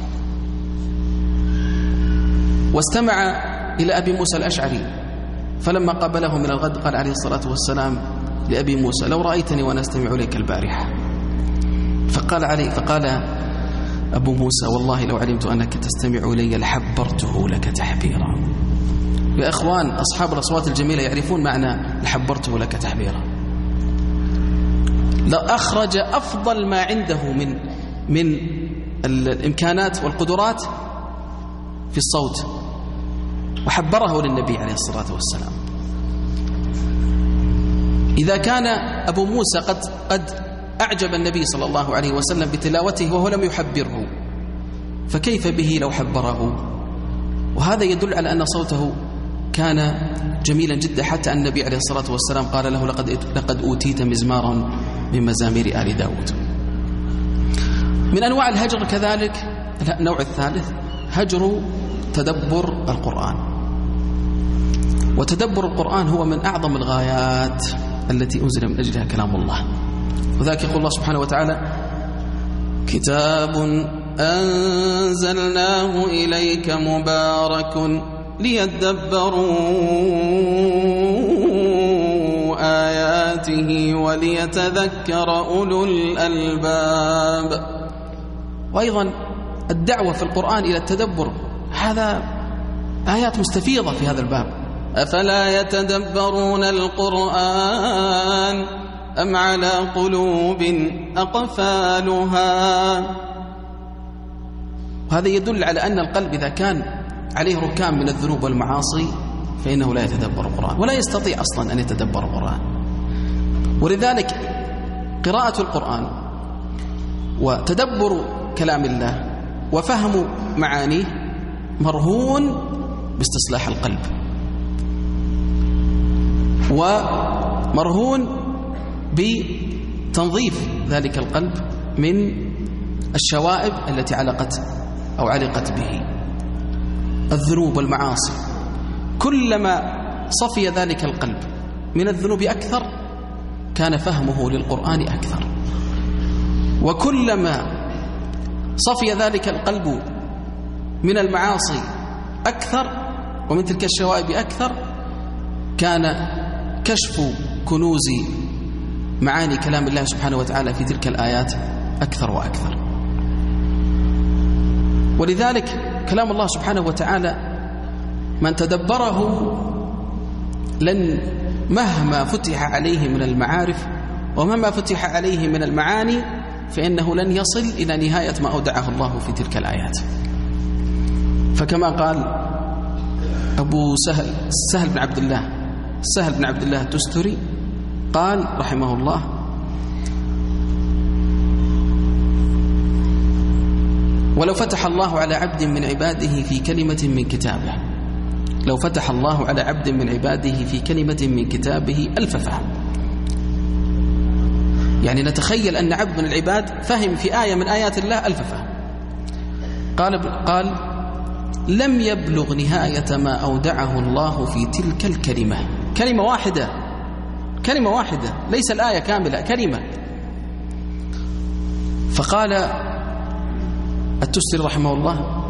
واستمع إلى أبي موسى الأشعري، فلما قابله من الغد قال عليه الصلاة والسلام لأبي موسى: لو رأيتني وأنا أستمع إليك البارحة. فقال عليه فقال أبو موسى: والله لو علمت أنك تستمع إلي لحبرته لك تحبيرا. يا إخوان، أصحاب الأصوات الجميلة يعرفون معنى لحبرته لك تحبيرا. لأخرج أفضل ما عنده من من الإمكانات والقدرات في الصوت وحبره للنبي عليه الصلاة والسلام. إذا كان أبو موسى قد قد أعجب النبي صلى الله عليه وسلم بتلاوته وهو لم يحبره، فكيف به لو حبره؟ وهذا يدل على أن صوته كان جميلا جدا، حتى أن النبي عليه الصلاة والسلام قال له لقد, لقد أوتيت مزمارا من مزامير آل داود. من أنواع الهجر كذلك النوع الثالث هجر تدبر القرآن. وتدبر القرآن هو من أعظم الغايات التي أنزل من أجلها كلام الله، وذلك يقول الله سبحانه وتعالى: كتاب أنزلناه إليك مبارك ليدبروا آياته وليتذكر أولو الألباب. وأيضا الدعوة في القرآن إلى التدبر، هذا آيات مستفيضة في هذا الباب. أفلا يتدبرون القرآن أم على قلوب أقفالها. وهذا يدل على أن القلب إذا كان عليه ركام من الذنوب والمعاصي فإنه لا يتدبر القرآن، ولا يستطيع أصلا أن يتدبر القرآن. ولذلك قراءة القرآن وتدبر كلام الله وفهم معانيه مرهون باستصلاح القلب، ومرهون بتنظيف ذلك القلب من الشوائب التي علقت أو علقت به، الذنوب والمعاصي. كلما صفي ذلك القلب من الذنوب أكثر كان فهمه للقرآن أكثر، وكلما صفي ذلك القلب من المعاصي أكثر ومن تلك الشوائب أكثر كان كشف كنوز معاني كلام الله سبحانه وتعالى في تلك الآيات أكثر وأكثر. ولذلك كلام الله سبحانه وتعالى من تدبره لن مهما فتح عليه من المعارف ومهما فتح عليه من المعاني فإنه لن يصل إلى نهاية ما أودعه الله في تلك الآيات. فكما قال أبو سهل سهل بن عبد الله سهل بن عبد الله التستري قال رحمه الله: ولو فتح الله على عبد من عباده في كلمة من كتابه لو فتح الله على عبد من عباده في كلمة من كتابه ألف فهم. يعني نتخيل أن عبد من العباد فهم في آية من آيات الله ألف فهم. قال قال لم يبلغ نهاية ما أودعه الله في تلك الكلمة. كلمة واحدة كلمة واحدة ليس الآية كاملة، كلمة. فقال التستري رحمه الله: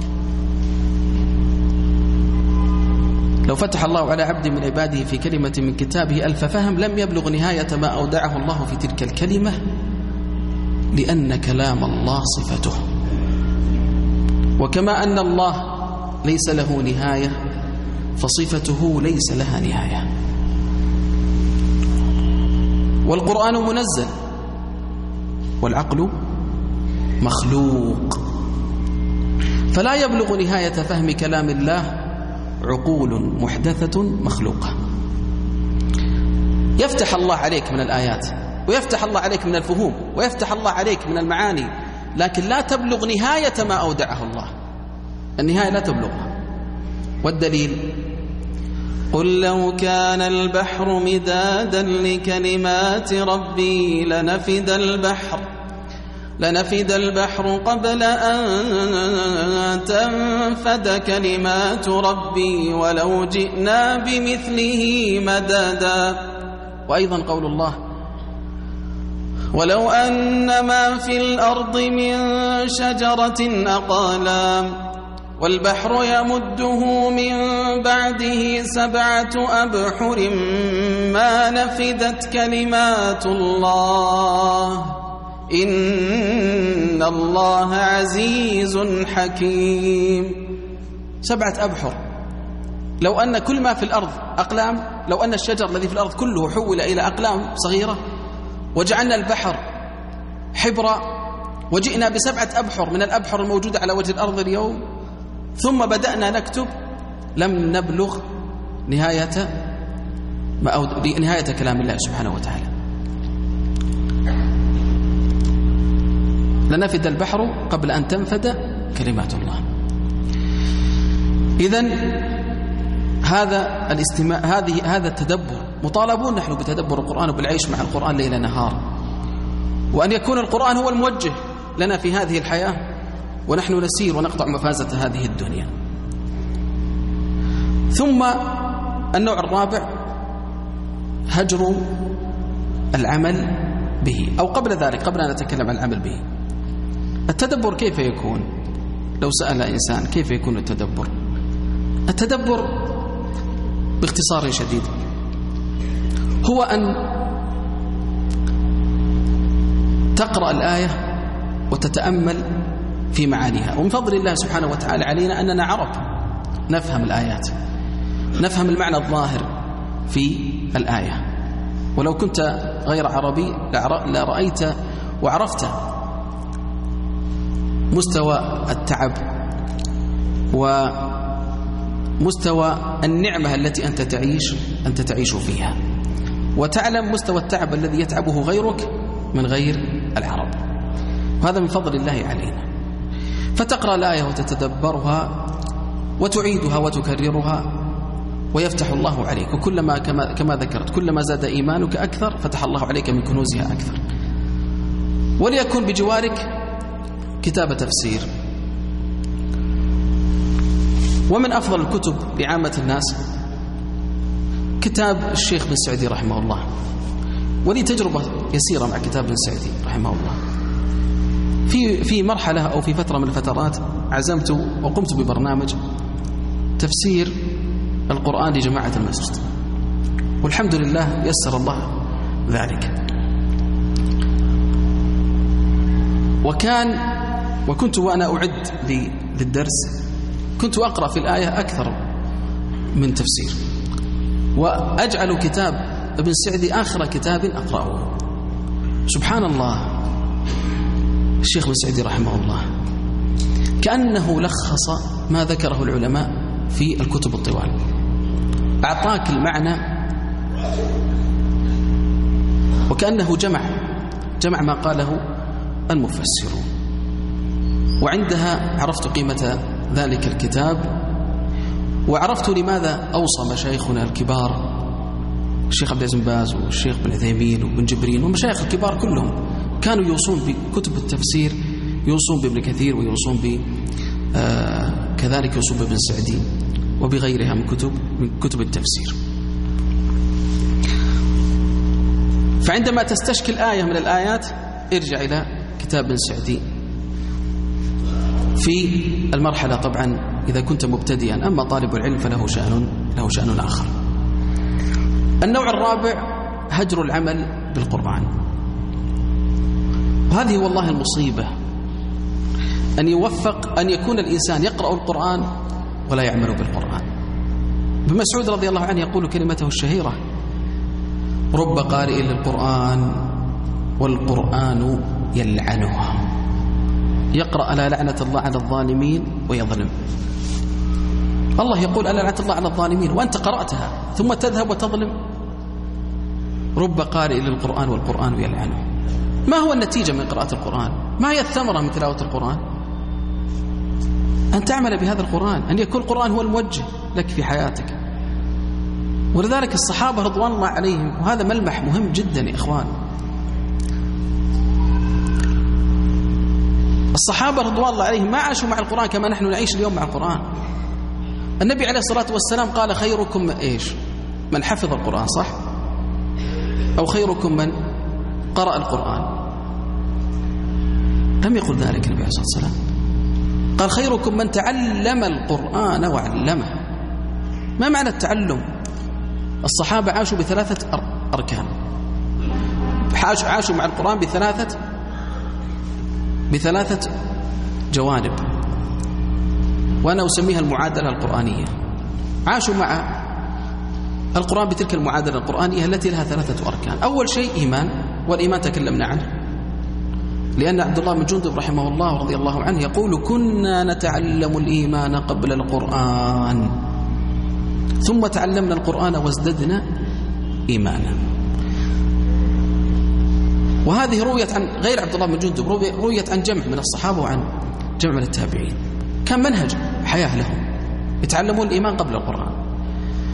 لو فتح الله على عبد من عباده في كلمة من كتابه ألف فهم لم يبلغ نهاية ما أودعه الله في تلك الكلمة، لأن كلام الله صفته، وكما أن الله ليس له نهاية فصفته ليس لها نهاية. والقرآن منزل والعقل مخلوق، فلا يبلغ نهاية فهم كلام الله عقول محدثة مخلوقة. يفتح الله عليك من الآيات ويفتح الله عليك من الفهوم ويفتح الله عليك من المعاني، لكن لا تبلغ نهاية ما أودعه الله، النهاية لا تبلغها. والدليل: قل لو كان البحر مدادا لكلمات ربي لنفد البحر لنفد البحر قبل أن تنفد كلمات ربي ولو جئنا بمثله مددا. وأيضا قول الله: ولو أن ما في الأرض من شجرة أقلام والبحر يمده من بعده سبعة أبحر ما نفدت كلمات الله إن الله عزيز حكيم. سبعة أبحر، لو أن كل ما في الأرض أقلام، لو أن الشجر الذي في الأرض كله حول إلى أقلام صغيرة وجعلنا البحر حبرا وجئنا بسبعة أبحر من الأبحر الموجودة على وجه الأرض اليوم ثم بدأنا نكتب لم نبلغ نهاية ما أو نهاية كلام الله سبحانه وتعالى. لنفد البحر قبل أن تنفد كلمات الله. إذن هذا الاستماع، هذه هذا التدبر، مطالبون نحن بتدبر القرآن وبالعيش مع القرآن ليل نهار، وأن يكون القرآن هو الموجه لنا في هذه الحياة ونحن نسير ونقطع مفازة هذه الدنيا. ثم النوع الرابع هجر العمل به، أو قبل ذلك قبل أن نتكلم عن العمل به، التدبر كيف يكون؟ لو سأل إنسان كيف يكون التدبر؟ التدبر باختصار شديد هو أن تقرأ الآية وتتأمل في معانيها. ومن فضل الله سبحانه وتعالى علينا أننا عرب نفهم الآيات، نفهم المعنى الظاهر في الآية، ولو كنت غير عربي لرأيت وعرفت مستوى التعب ومستوى النعمة التي أنت تعيش أنت تعيش فيها، وتعلم مستوى التعب الذي يتعبه غيرك من غير العرب، وهذا من فضل الله علينا. فتقرأ الآية وتتدبرها وتعيدها وتكررها ويفتح الله عليك، وكلما كما, كما ذكرت كلما زاد إيمانك أكثر فتح الله عليك من كنوزها أكثر. وليكن بجوارك كتاب تفسير، ومن أفضل الكتب لعامة الناس كتاب الشيخ بن سعدي رحمه الله، ولي تجربة يسيرة مع كتاب بن سعدي رحمه الله. في في مرحلة أو في فترة من الفترات عزمت وقمت ببرنامج تفسير القرآن لجماعة المسجد، والحمد لله يسر الله ذلك. وكان وكنت وأنا أعد للدرس كنت أقرأ في الآية أكثر من تفسير، وأجعل كتاب ابن سعدي آخر كتاب أقرأه. سبحان الله، الشيخ ابن سعدي رحمه الله كأنه لخص ما ذكره العلماء في الكتب الطوال، أعطاك المعنى وكأنه جمع جمع ما قاله المفسرون. وعندها عرفت قيمة ذلك الكتاب، وعرفت لماذا أوصى مشايخنا الكبار الشيخ عبد العزيز بن باز والشيخ بن عثيمين وبن جبرين والمشايخ الكبار كلهم كانوا يوصون بكتب التفسير، يوصون بابن كثير ويوصون ب آه كذلك يوصون بابن سعدي وبغيرها من كتب من كتب التفسير. فعندما تستشكل آية من الآيات ارجع إلى كتاب ابن سعدي في المرحلة، طبعا إذا كنت مبتدئا، أما طالب العلم فله شأن له شأن آخر. النوع الرابع هجر العمل بالقرآن، وهذه والله المصيبة، أن يوفق أن يكون الإنسان يقرأ القرآن ولا يعمل بالقرآن. ابن مسعود رضي الله عنه يقول كلمته الشهيرة: رب قارئ للقرآن والقرآن يلعنه، يقرأ على لعنة الله على الظالمين ويظلم. الله يقول ألا لعنة الله على الظالمين وأنت قرأتها ثم تذهب وتظلم. رب قارئ للقرآن والقرآن يلعنه. ما هو النتيجة من قراءة القرآن؟ ما هي الثمرة من تلاوة القرآن؟ أن تعمل بهذا القرآن، أن يكون القرآن هو الموجه لك في حياتك. ولذلك الصحابة رضوان الله عليهم، وهذا ملمح مهم جدا يا إخوان، الصحابة رضوان الله عليهم ما عاشوا مع القرآن كما نحن نعيش اليوم مع القرآن. النبي عليه الصلاة والسلام قال: خيركم إيش؟ من حفظ القرآن، صح؟ أو خيركم من قرأ القرآن. لم يقل ذلك النبي عليه الصلاة والسلام، قال: خيركم من تعلم القرآن وعلمه. ما معنى التعلم؟ الصحابة عاشوا بثلاثة أركان، عاشوا مع القرآن بثلاثة بثلاثة جوانب، وأنا أسميها المعادلة القرآنية. عاشوا مع القرآن بتلك المعادلة القرآنية التي لها ثلاثة أركان. أول شيء إيمان، والإيمان تكلمنا عنه، لأن عبد الله بن جندب رحمه الله ورضي الله عنه يقول: كنا نتعلم الإيمان قبل القرآن ثم تعلمنا القرآن وازددنا إيمانا. وهذه رويت عن غير عبد الله بن جندب، رويت عن جمع من الصحابة وعن جمع من التابعين، كان منهج حياة لهم، يتعلمون الإيمان قبل القرآن.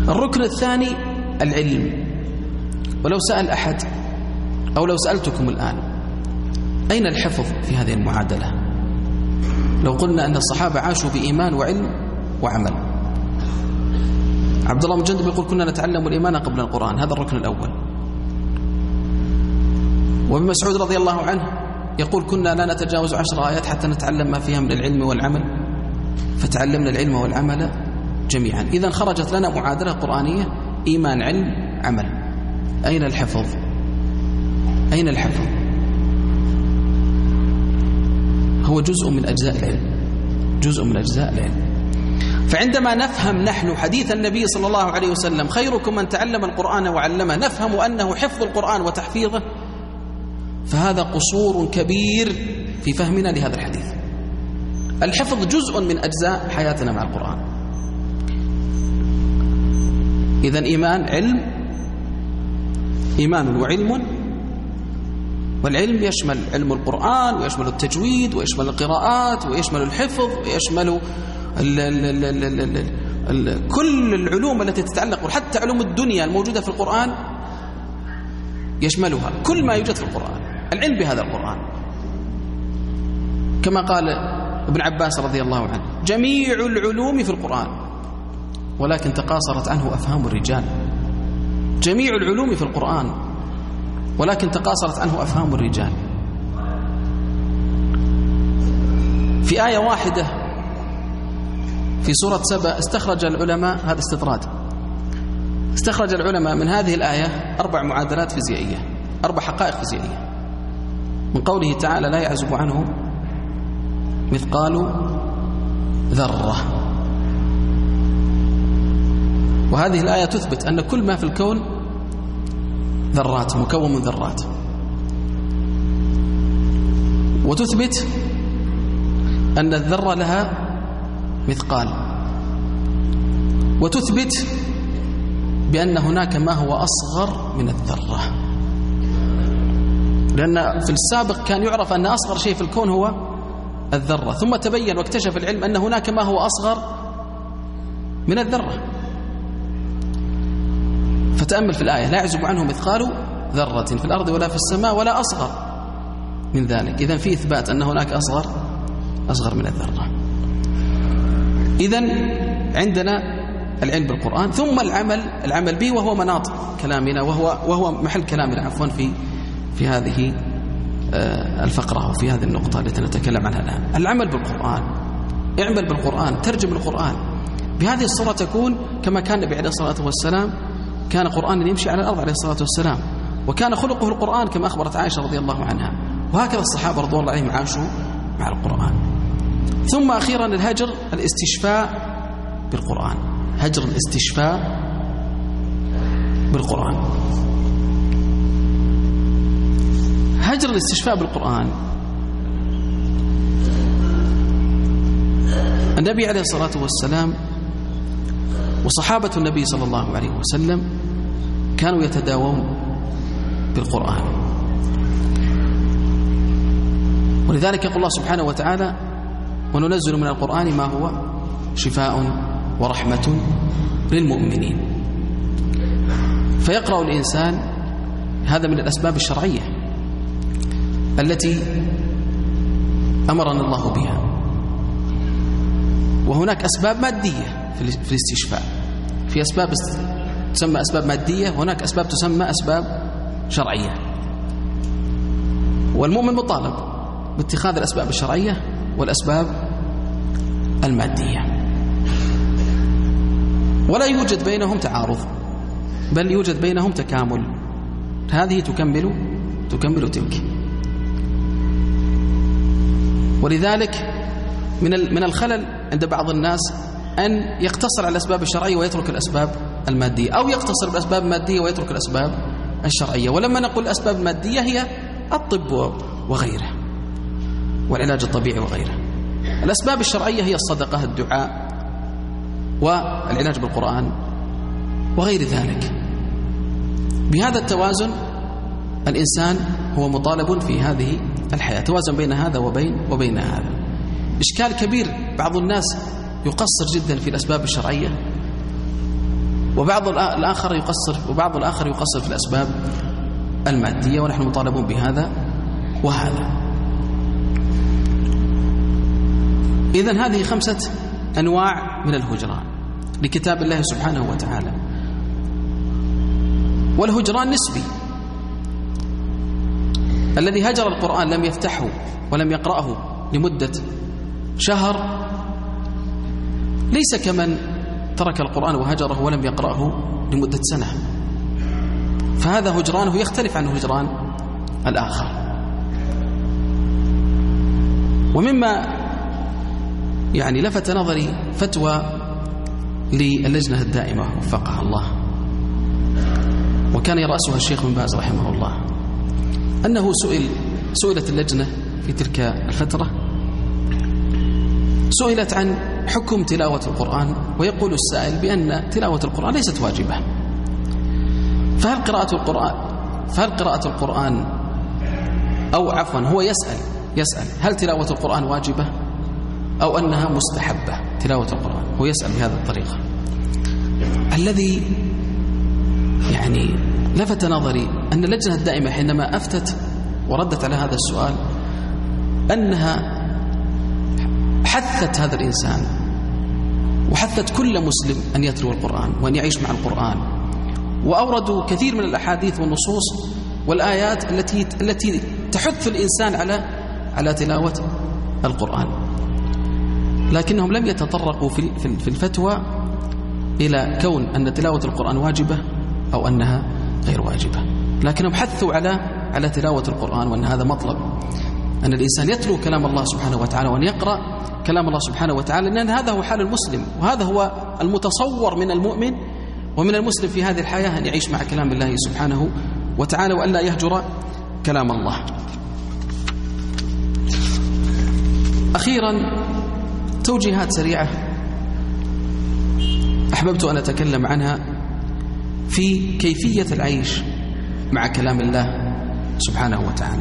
الركن الثاني العلم. ولو سأل أحد أو لو سألتكم الآن أين الحفظ في هذه المعادلة؟ لو قلنا أن الصحابة عاشوا بإيمان وعلم وعمل. عبد الله بن جندب يقول كنا نتعلم الإيمان قبل القرآن، هذا الركن الأول. وابن مسعود رضي الله عنه يقول كنا لا نتجاوز عشر آيات حتى نتعلم ما فيها من العلم والعمل، فتعلمنا العلم والعمل جميعا. إذن خرجت لنا معادلة قرآنية: إيمان، علم، عمل. أين الحفظ؟ أين الحفظ؟ هو جزء من أجزاء العلم، جزء من أجزاء العلم. فعندما نفهم نحن حديث النبي صلى الله عليه وسلم خيركم من تعلم القرآن وعلمه، نفهم أنه حفظ القرآن وتحفيظه، فهذا قصور كبير في فهمنا لهذا الحديث. الحفظ جزء من أجزاء حياتنا مع القرآن. إذن إيمان، علم، إيمان وعلم. والعلم يشمل علم القرآن ويشمل التجويد ويشمل القراءات ويشمل الحفظ ويشمل ال ال ال ال ال ال كل العلوم التي تتعلق، وحتى علوم الدنيا الموجودة في القرآن يشملها كل ما يوجد في القرآن. العلم بهذا القرآن كما قال ابن عباس رضي الله عنه: جميع العلوم في القرآن ولكن تقاصرت عنه أفهام الرجال. جميع العلوم في القرآن ولكن تقاصرت عنه أفهام الرجال. في آية واحدة في سورة سبأ استخرج العلماء، هذا استطراد، استخرج العلماء من هذه الآية أربع معادلات فيزيائية، أربع حقائق فيزيائية، من قوله تعالى: لا يعزب عنه مثقال ذرة. وهذه الآية تثبت أن كل ما في الكون ذرات، مكون من ذرات. وتثبت أن الذرة لها مثقال. وتثبت بأن هناك ما هو أصغر من الذرة، لأن في السابق كان يعرف أن أصغر شيء في الكون هو الذرة، ثم تبين واكتشف العلم أن هناك ما هو أصغر من الذرة. فتأمل في الآية: لا يعزب عنه مثقال ذرة في الأرض ولا في السماء ولا أصغر من ذلك. إذن في إثبات أن هناك أصغر أصغر من الذرة. إذن عندنا العلم بالقرآن، ثم العمل العمل به، وهو مناط كلامنا، وهو وهو محل كلامنا عفوا في في هذه الفقرة وفي هذه النقطة التي نتكلم عنها الآن. العمل بالقرآن، اعمل بالقرآن، ترجم القرآن. بهذه الصورة تكون كما كان النبي عليه الصلاة والسلام، كان قرآن يمشي على الأرض عليه الصلاة والسلام، وكان خلقه القرآن كما أخبرت عائشة رضي الله عنها. وهكذا الصحابة رضوان الله عليهم عاشوا مع القرآن. ثم أخيرا الهجر، الاستشفاء بالقرآن، هجر الاستشفاء بالقرآن. هجر الاستشفاء بالقرآن، النبي عليه الصلاة والسلام وصحابة النبي صلى الله عليه وسلم كانوا يتداوون بالقرآن. ولذلك يقول الله سبحانه وتعالى: وننزل من القرآن ما هو شفاء ورحمة للمؤمنين. فيقرأ الإنسان، هذا من الأسباب الشرعية التي أمرنا الله بها. وهناك أسباب مادية في الاستشفاء، في أسباب تسمى أسباب مادية، وهناك أسباب تسمى أسباب شرعية. والمؤمن مطالب باتخاذ الأسباب الشرعية والأسباب المادية، ولا يوجد بينهم تعارض، بل يوجد بينهم تكامل. هذه تكمل تكمل تلك. ولذلك من من الخلل عند بعض الناس أن يقتصر على الأسباب الشرعية ويترك الأسباب المادية، أو يقتصر بالأسباب المادية ويترك الأسباب الشرعية. ولما نقول الأسباب المادية هي الطب وغيره والعلاج الطبيعي وغيره. الأسباب الشرعية هي الصدقة، الدعاء، والعلاج بالقرآن وغير ذلك. بهذا التوازن الإنسان هو مطالب في هذه الحياة، توازن بين هذا وبين وبين هذا. إشكال كبير، بعض الناس يقصر جدا في الأسباب الشرعية وبعض الآخر يقصر وبعض الآخر يقصر في الأسباب المادية، ونحن مطالبون بهذا وهذا. إذن هذه خمسة أنواع من الهجران لكتاب الله سبحانه وتعالى. والهجران نسبي، الذي هجر القرآن لم يفتحه ولم يقرأه لمدة شهر ليس كمن ترك القرآن وهجره ولم يقرأه لمدة سنة، فهذا هجرانه يختلف عن هجران الآخر. ومما يعني لفت نظري فتوى للجنة الدائمة وفقها الله، وكان يرأسها الشيخ بن باز رحمه الله، أنه سئل سئلت اللجنة في تلك الفترة سئلت عن حكم تلاوة القرآن، ويقول السائل بأن تلاوة القرآن ليست واجبة، فهل قراءة القرآن فهل قراءة القرآن أو عفوا هو يسأل يسأل هل تلاوة القرآن واجبة أو أنها مستحبة تلاوة القرآن؟ هو يسأل بهذه الطريقة. الذي يعني لفت نظري أن اللجنة الدائمة حينما أفتت وردت على هذا السؤال أنها حثت هذا الإنسان وحثت كل مسلم أن يتلو القرآن وأن يعيش مع القرآن، وأوردوا كثير من الأحاديث والنصوص والآيات التي التي تحث الإنسان على على تلاوة القرآن، لكنهم لم يتطرقوا في في الفتوى إلى كون أن تلاوة القرآن واجبة أو أنها غير واجبة، لكنهم حثوا على على تلاوة القرآن، وأن هذا مطلب، أن الإنسان يتلو كلام الله سبحانه وتعالى وأن يقرأ كلام الله سبحانه وتعالى، لأن هذا هو حال المسلم، وهذا هو المتصور من المؤمن ومن المسلم في هذه الحياة، أن يعيش مع كلام الله سبحانه وتعالى وأن لا يهجر كلام الله. أخيرا توجيهات سريعة أحببت أن أتكلم عنها في كيفية العيش مع كلام الله سبحانه وتعالى.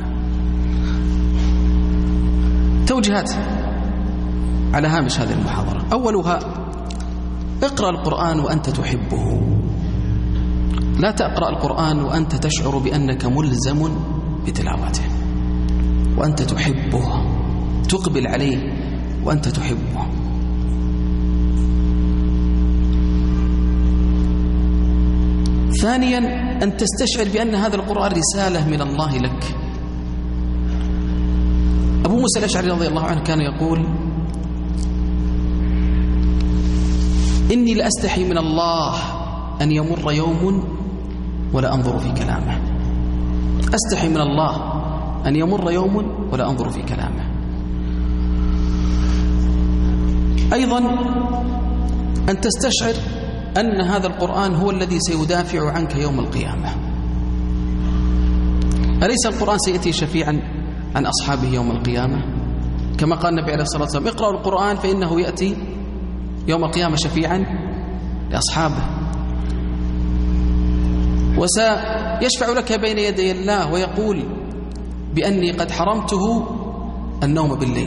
توجيهات على هامش هذه المحاضرة. أولها: اقرأ القرآن وأنت تحبه، لا تقرأ القرآن وأنت تشعر بأنك ملزم بتلاوته، وأنت تحبه، تقبل عليه وأنت تحبه. ثانيا: أن تستشعر بأن هذا القرآن رسالة من الله لك. أبو موسى الأشعري رضي الله عنه كان يقول: إني لأستحي من الله أن يمر يوم ولا أنظر في كلامه. أستحي من الله أن يمر يوم ولا أنظر في كلامه. أيضا أن تستشعر أن هذا القرآن هو الذي سيدافع عنك يوم القيامة. أليس القرآن سيأتي شفيعا عن أصحابه يوم القيامة؟ كما قال النبي عليه الصلاة والسلام: اقرأوا القرآن فإنه يأتي يوم القيامة شفيعا لأصحابه، وسيشفع لك بين يدي الله ويقول بأني قد حرمته النوم بالليل،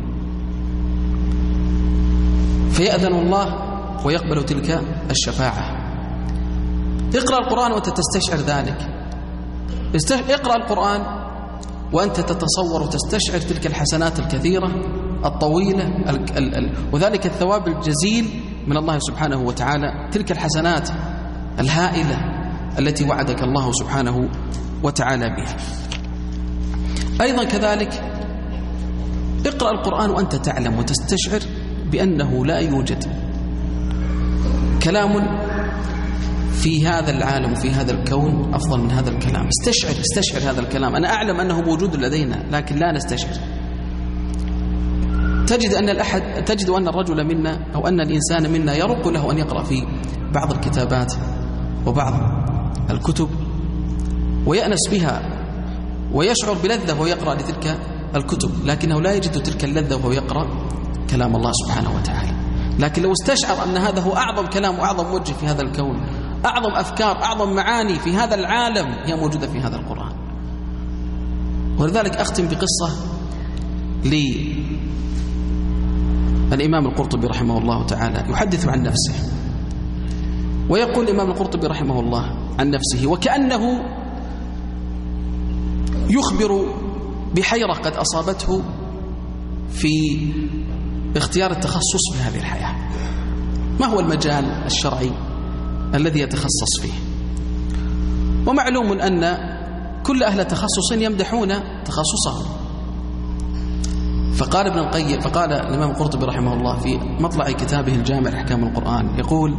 فيأذن الله ويقبل تلك الشفاعة. اقرأ القرآن وأنت تستشعر ذلك. اقرأ القرآن وأنت تتصور وتستشعر تلك الحسنات الكثيرة الطويلة ال ال ال وذلك الثواب الجزيل من الله سبحانه وتعالى، تلك الحسنات الهائلة التي وعدك الله سبحانه وتعالى بها. أيضا كذلك اقرأ القرآن وأنت تعلم وتستشعر بأنه لا يوجد كلام في هذا العالم وفي هذا الكون أفضل من هذا الكلام. استشعر استشعر هذا الكلام. أنا أعلم أنه موجود لدينا لكن لا نستشعر. تجد أن الأحد تجد أن الرجل منا أو أن الإنسان منا يرق له أن يقرأ في بعض الكتابات وبعض الكتب ويأنس بها ويشعر بلذة وهو يقرأ لتلك الكتب، لكنه لا يجد تلك اللذة وهو يقرأ كلام الله سبحانه وتعالى. لكن لو استشعر أن هذا هو أعظم كلام وأعظم وجه في هذا الكون، أعظم أفكار، أعظم معاني في هذا العالم هي موجودة في هذا القرآن. ولذلك أختم بقصة للإمام القرطبي رحمه الله تعالى يحدث عن نفسه. ويقول الإمام القرطبي رحمه الله عن نفسه وكأنه يخبر بحيرة قد أصابته في اختيار التخصص في هذه الحياة. ما هو المجال الشرعي الذي يتخصص فيه؟ ومعلوم أن كل أهل تخصص يمدحون تخصصهم. فقال ابن القيم فقال الإمام القرطبي رحمه الله في مطلع كتابه الجامع لأحكام القرآن يقول: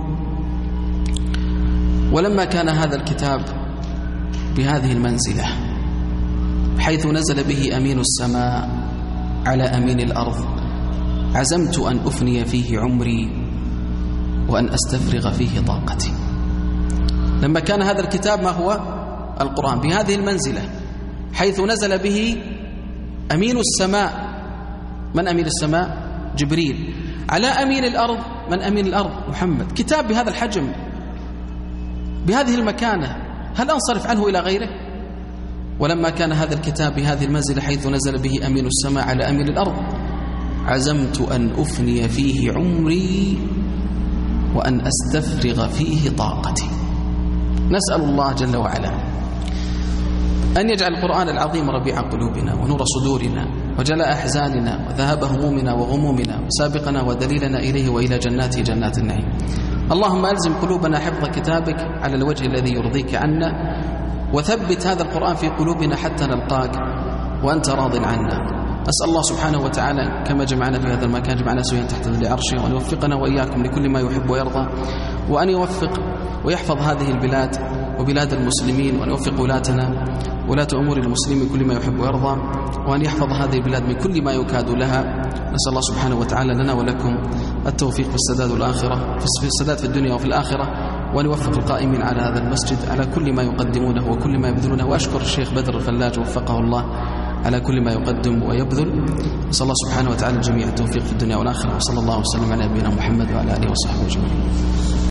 ولما كان هذا الكتاب بهذه المنزلة حيث نزل به أمين السماء على أمين الأرض عزمت أن أفني فيه عمري وأن أستفرغ فيه طاقتي. لما كان هذا الكتاب ما هو القرآن بهذه المنزلة حيث نزل به أمين السماء. من أمين السماء؟ جبريل. على أمين الأرض من أمين الأرض؟ محمد. كتاب بهذا الحجم بهذه المكانة هل أنصرف عنه إلى غيره؟ ولما كان هذا الكتاب بهذه المنزلة حيث نزل به أمين السماء على أمين الأرض عزمت أن أفني فيه عمري وأن أستفرغ فيه طاقتي. نسأل الله جل وعلا أن يجعل القرآن العظيم ربيع قلوبنا ونور صدورنا وجلاء أحزاننا وذهاب همومنا وغمومنا وسابقنا ودليلنا إليه وإلى جناته جنات النعيم. اللهم ألزم قلوبنا حفظ كتابك على الوجه الذي يرضيك عنا، وثبت هذا القرآن في قلوبنا حتى نلقاك وأنت راض عنا. أسأل الله سبحانه وتعالى كما جمعنا في هذا المكان جمعنا سويا تحت ظل عرشه، وأن يوفقنا وإياكم لكل ما يحب ويرضى، وأن يوفق ويحفظ هذه البلاد وبلاد المسلمين، وأن يوفق ولاتنا ولاة أمور المسلمين كل ما يحب ويرضى، وأن يحفظ هذه البلاد من كل ما يكاد لها. نسأل الله سبحانه وتعالى لنا ولكم التوفيق والسداد والآخرة في السداد في الدنيا وفي الآخرة، وأن يوفق القائمين على هذا المسجد على كل ما يقدمونه وكل ما يبذلونه. وأشكر الشيخ بدر الفلاج وفقه الله على كل ما يقدم ويبذل. نسأل الله سبحانه وتعالى الجميع التوفيق في الدنيا والآخرة، وصلى الله وسلم على نبينا محمد وعلى آله وصحبه أجمعين.